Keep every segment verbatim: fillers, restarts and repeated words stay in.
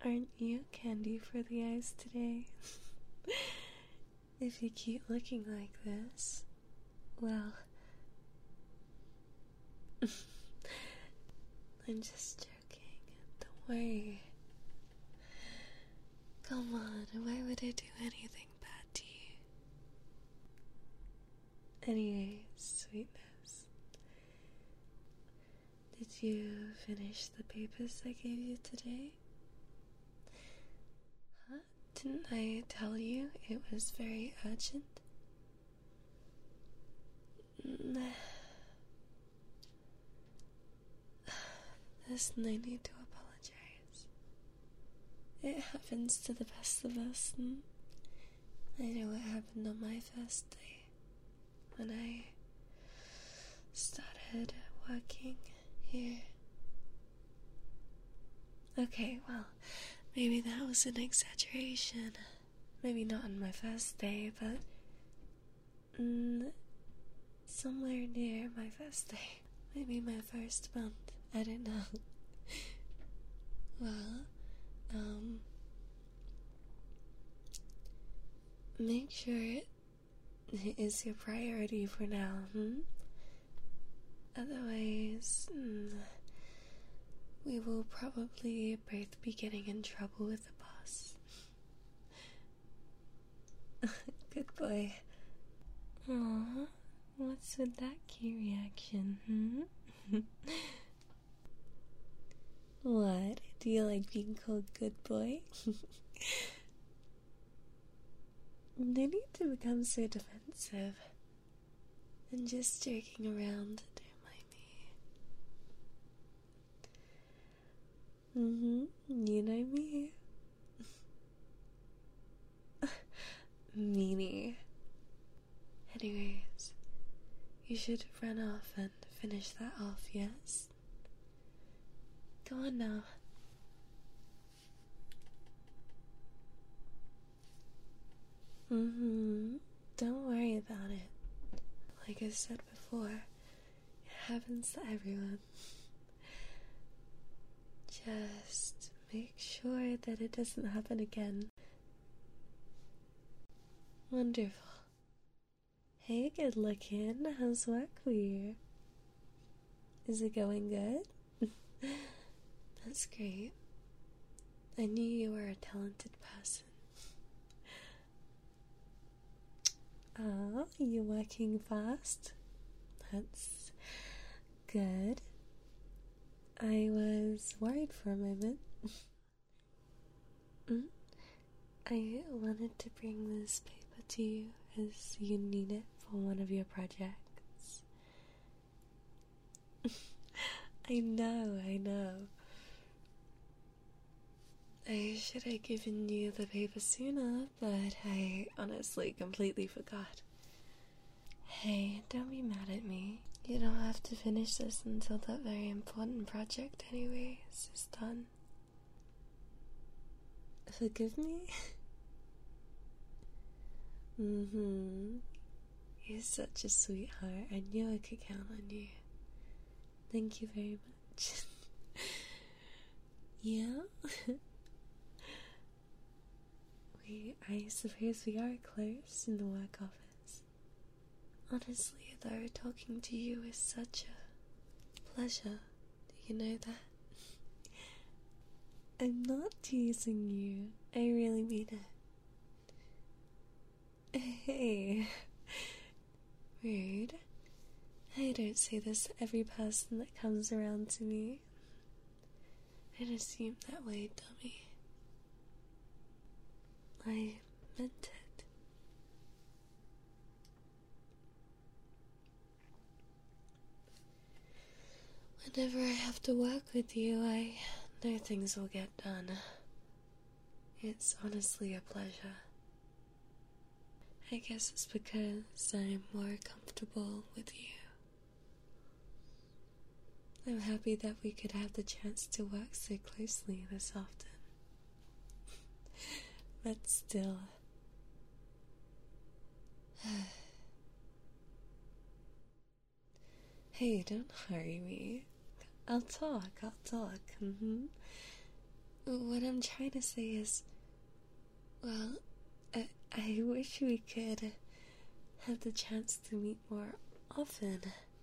Aren't you candy for the eyes today? If you keep looking like this, well, I'm just joking. Don't worry. Come on, why would I do anything bad to you? Anyways, sweetness. Did you finish the papers I gave you today? Huh? Didn't I tell you it was very urgent? There's no need to apologize. It happens to the best of us, and I know what happened on my first day when I started working here. Okay, well, maybe that was an exaggeration. Maybe not on my first day, but mm, somewhere near my first day. Maybe my first month. I don't know. Well, um, make sure it is your priority for now, hmm? Otherwise, mm, we will probably both be getting in trouble with the boss. Good boy. Aww, what's with that key reaction, hmm? What? Do you like being called good boy? No need to become so defensive. I'm just joking around, don't mind me. Mm-hmm, you know me. Meanie. Anyways, you should run off and finish that off, yes? Go on now. Mm-hmm. Don't worry about it. Like I said before, it happens to everyone. Just make sure that it doesn't happen again. Wonderful. Hey, good looking. How's work for you? Is it going good? That's great. I knew you were a talented person. Oh, you're working fast? That's good. I was worried for a moment. mm? I wanted to bring this paper to you as you need it for one of your projects. I know, I know. I should have given you the paper sooner, but I honestly completely forgot. Hey, don't be mad at me. You don't have to finish this until that very important project anyways is done. Forgive me? Mm-hmm. You're such a sweetheart. I knew I could count on you. Thank you very much. Yeah? we, I suppose we are close in the work office. Honestly, though, talking to you is such a pleasure. Do you know that? I'm not teasing you. I really mean it. Hey. Rude. I don't say this to every person that comes around to me. I'd assume that way, dummy. I meant it. Whenever I have to work with you, I know things will get done. It's honestly a pleasure. I guess it's because I'm more comfortable with you. I'm happy that we could have the chance to work so closely this often. But still... Hey, don't hurry me. I'll talk, I'll talk. Mm-hmm. what I'm trying to say is, well, I, I wish we could have the chance to meet more often.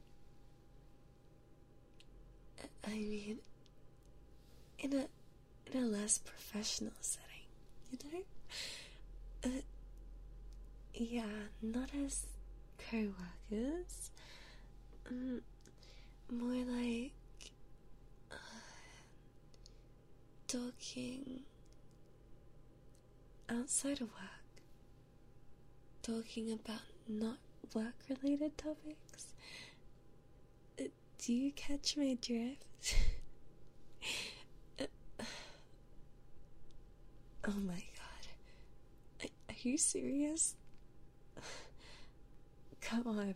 I mean, in a in a less professional setting, you know? Uh, yeah, not as co-workers. Um, more like uh, talking outside of work, talking about not work-related topics. Uh, do you catch my drift? uh, oh my god. Are, are you serious? Come on.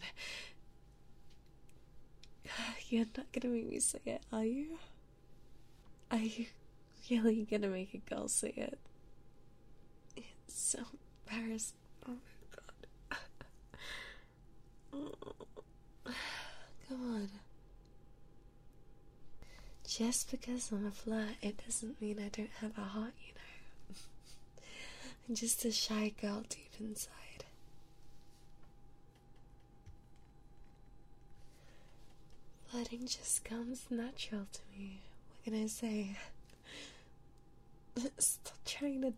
You're not gonna make me say it, are you? Are you really gonna make a girl say it? It's so embarrassing. Oh my god. Come on. Just because I'm a flirt, it doesn't mean I don't have a heart, you know. I'm just a shy girl deep inside. Flirting just comes natural to me. What can I say? Stop trying to...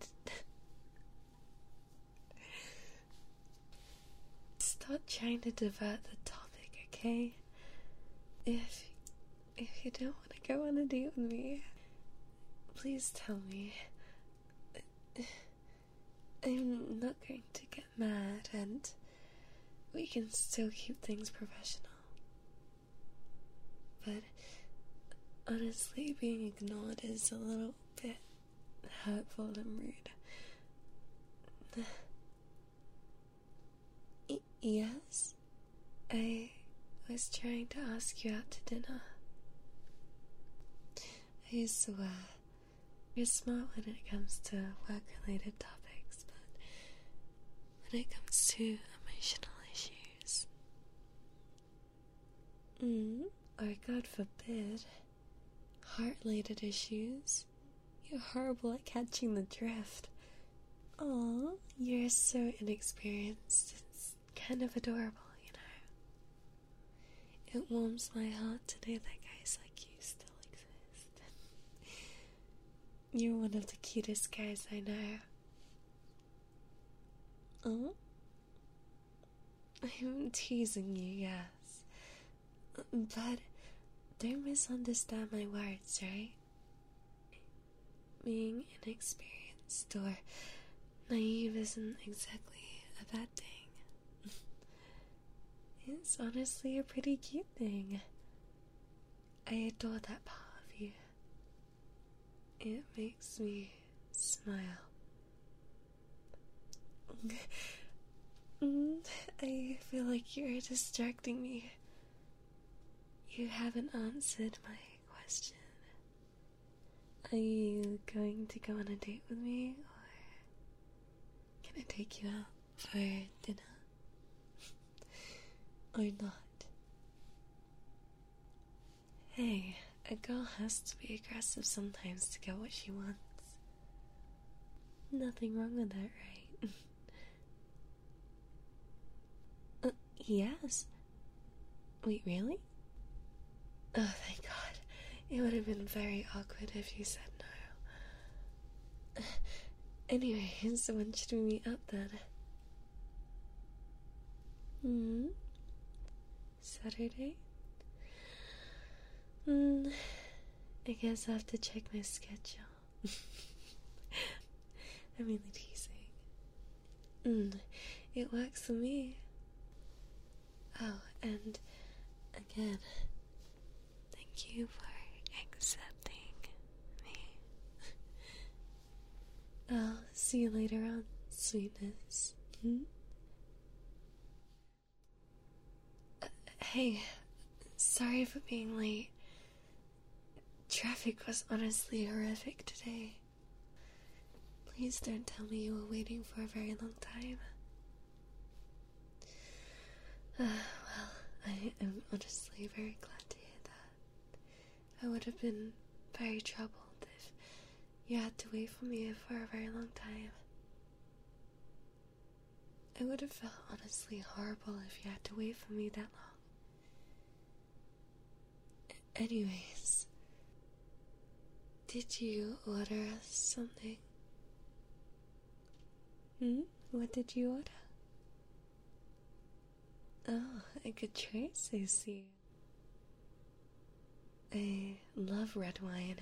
Stop trying to divert the topic, okay? If... If you don't want to go on a date with me, please tell me. I'm not going to get mad, and we can still keep things professional. But honestly, being ignored is a little bit hurtful and rude. Y- yes? I was trying to ask you out to dinner. I swear, you're smart when it comes to work-related topics, but when it comes to emotional issues, mm, or God forbid, heart-related issues, you're horrible at catching the drift. Aw, you're so inexperienced. It's kind of adorable, you know. It warms my heart to know that guys like you still exist. You're one of the cutest guys I know. Oh? I'm teasing you, yes. But don't misunderstand my words, right? Being inexperienced or naive isn't exactly a bad thing. It's honestly a pretty cute thing. I adore that part of you. It makes me smile. I feel like you're distracting me. You haven't answered my question. Are you going to go on a date with me, or can I take you out for dinner? Or not? Hey, a girl has to be aggressive sometimes to get what she wants. Nothing wrong with that, right? uh, yes. Wait, really? Oh, thank God. It would have been very awkward if you said no. Anyway, so when should we meet up then? Hmm? Saturday? Hmm. I guess I have to check my schedule. I'm really teasing. Hmm. It works for me. Oh, and again, thank you for accepting me. I'll see you later on, sweetness. Hmm? Uh, hey, sorry for being late. Traffic was honestly horrific today. Please don't tell me you were waiting for a very long time. Uh, well, I am honestly very glad to hear that. I would have been very troubled if You had to wait for me for a very long time. It would have felt honestly horrible if you had to wait for me that long. Anyways, did you order us something? Hmm? What did you order? Oh, a good choice, I see. I love red wine.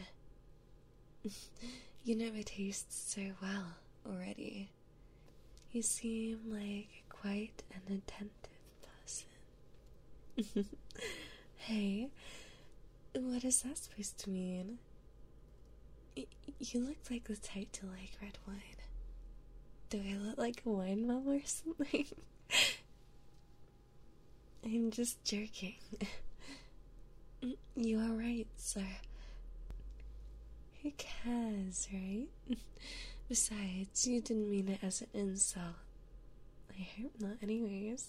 You know it tastes so well already. You seem like quite an attentive person. Hey, what is that supposed to mean? Y- you look like the type to like red wine. Do I look like a wine mom or something? I'm just joking. You are right, sir. Who cares, right? Besides, you didn't mean it as an insult. I hope not, anyways.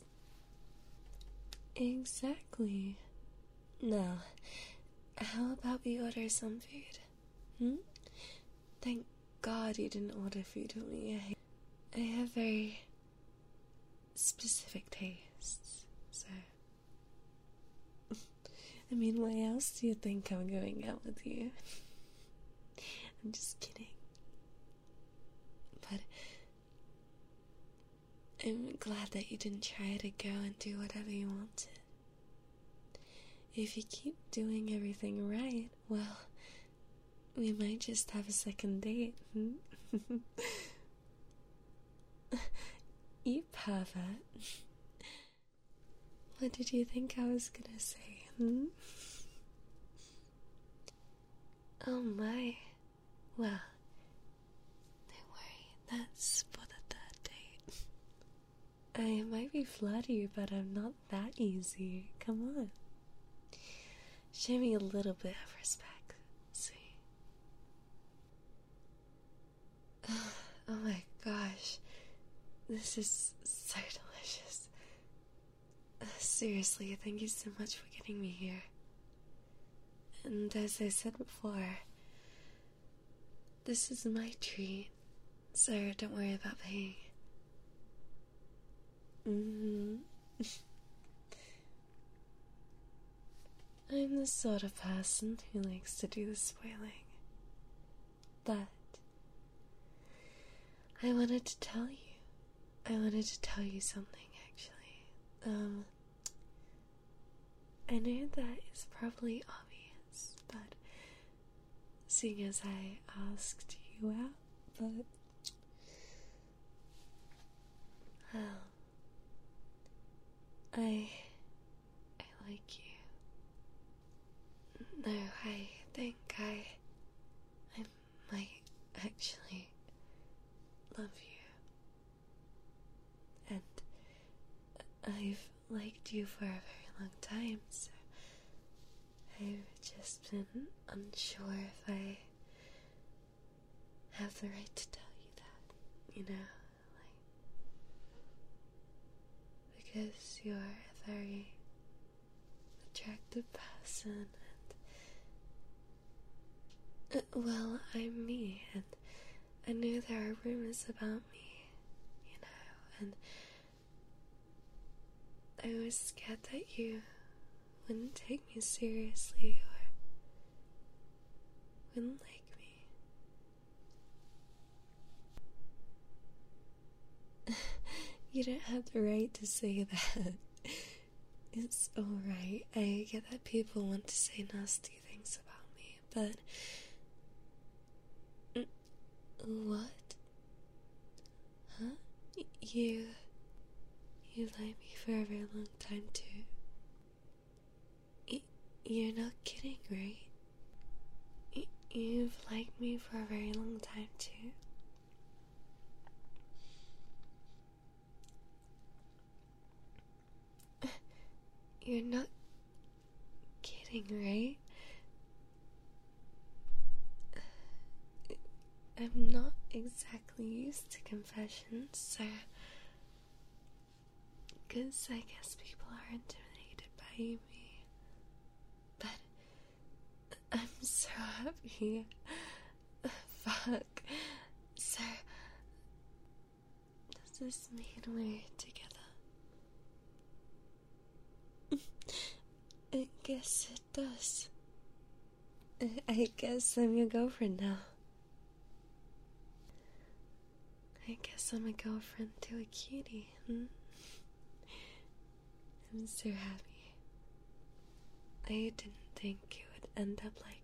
Exactly. Now, how about we order some food? Hmm? Thank God you didn't order food with me. I, I have very specific tastes, so. I mean, why else do you think I'm going out with you? I'm just kidding. But I'm glad that you didn't try to go and do whatever you wanted. If you keep doing everything right, well, we might just have a second date. Hmm? You pervert. What did you think I was gonna say? Hmm? Oh my. Well, don't worry, that's for the third date. I might be flirty, but I'm not that easy. Come on. Show me a little bit of respect, see? Oh my gosh. This is so delicious. Uh, seriously, thank you so much for getting me here. And as I said before, this is my treat, so don't worry about paying. Mm-hmm. I'm the sort of person who likes to do the spoiling. But I wanted to tell you. I wanted to tell you something, actually. Um, I know that is probably obvious, but seeing as I asked you out, but well, I I like you. No, I think I I might actually love you. And I've liked you for a very long time, so I've just been unsure if I have the right to tell you that, you know, like, because you're a very attractive person, and, uh, well, I'm me, and I know there are rumors about me, you know, and I was scared that you wouldn't take me seriously or wouldn't like me. You don't have the right to say that. It's alright. I get that people want to say nasty things about me, but... What? Huh? You... You liked me for a very long time, too. Y you're not kidding, right? Y you've liked me for a very long time, too. You're not kidding, right? I'm not exactly used to confessions, so... Because I guess people are intimidated by me. But I'm so happy. Look, sir, does this mean we're together? I guess it does. I guess I'm your girlfriend now. I guess I'm a girlfriend to a cutie, hmm? I'm so happy. I didn't think it would end up like